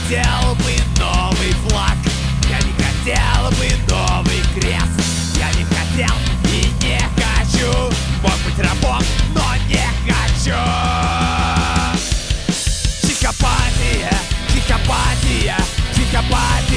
хотел бы новый флаг, я не хотел бы новый крест. Я не хотел и не хочу, мог быть рабом, но не хочу. Психопатия, психопатия, психопатия.